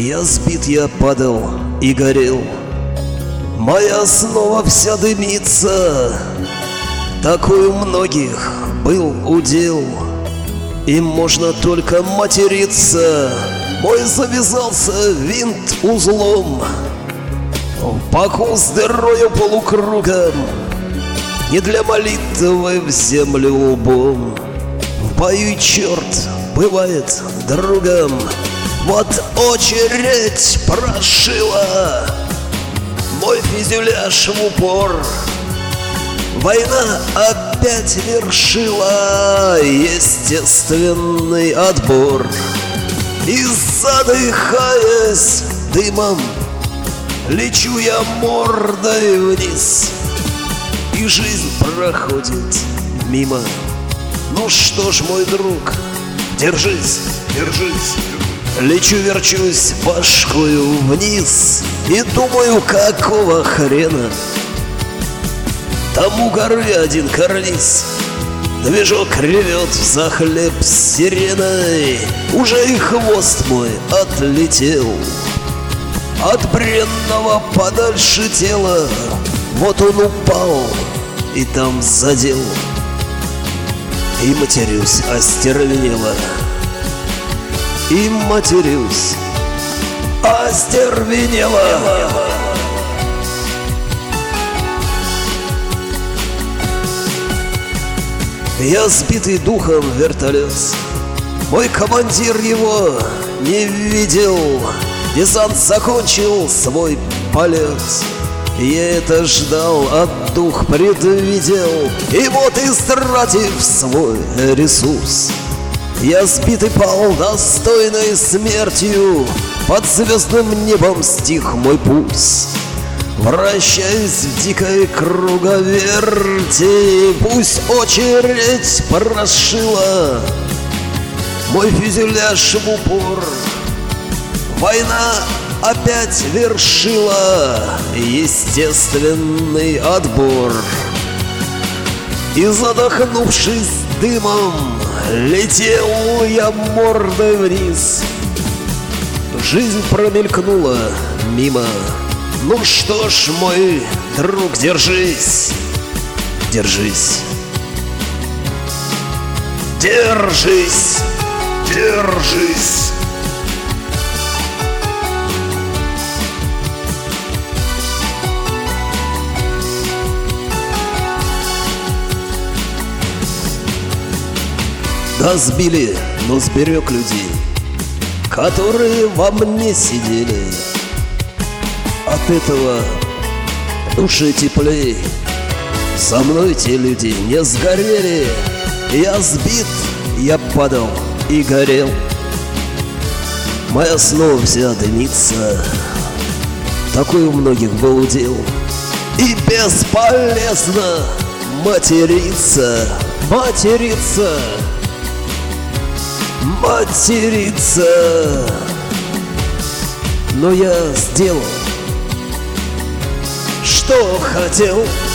Я сбит, я падал и горел, моя снова вся дымится. Такой у многих был удел, им можно только материться. Мой завязался винт узлом, паху с дырою полукругом, не для молитвы в землю лбом. В бою черт бывает другом. Вот очередь прошила мой фюзеляж в упор. Война опять вершила естественный отбор. И задыхаясь дымом, лечу я мордой вниз, и жизнь проходит мимо. Ну что ж, мой друг, держись, держись. Лечу, верчусь башкою вниз и думаю, какого хрена там у горы один карниз. Движок ревет взахлеб с сиреной, уже и хвост мой отлетел от бренного подальше тела. Вот он упал и там задел. И матерюсь остервенело, и матерюсь остервенело. Я сбитый духом вертолет, мой командир его не видел. Десант закончил свой полет, я это ждал, а дух предвидел. И вот, истратив свой ресурс, я сбитый пал достойной смертью. Под звездным небом стих мой пульс, вращаясь в дикой круговерти. Пусть очередь прошила мой фюзеляж в упор. Война опять вершила естественный отбор. И, задохнувшись дымом, летел я мордой вниз. Жизнь промелькнула мимо. Ну что ж, мой друг, держись, держись, держись, держись. Да, сбили, но сберег людей, которые во мне сидели. От этого души теплей. Со мной те люди не сгорели. Я сбит, я падал и горел, моя снова вся дымится. Такой у многих был удел, и бесполезно материться, материться, материться. Но я сделал, что хотел.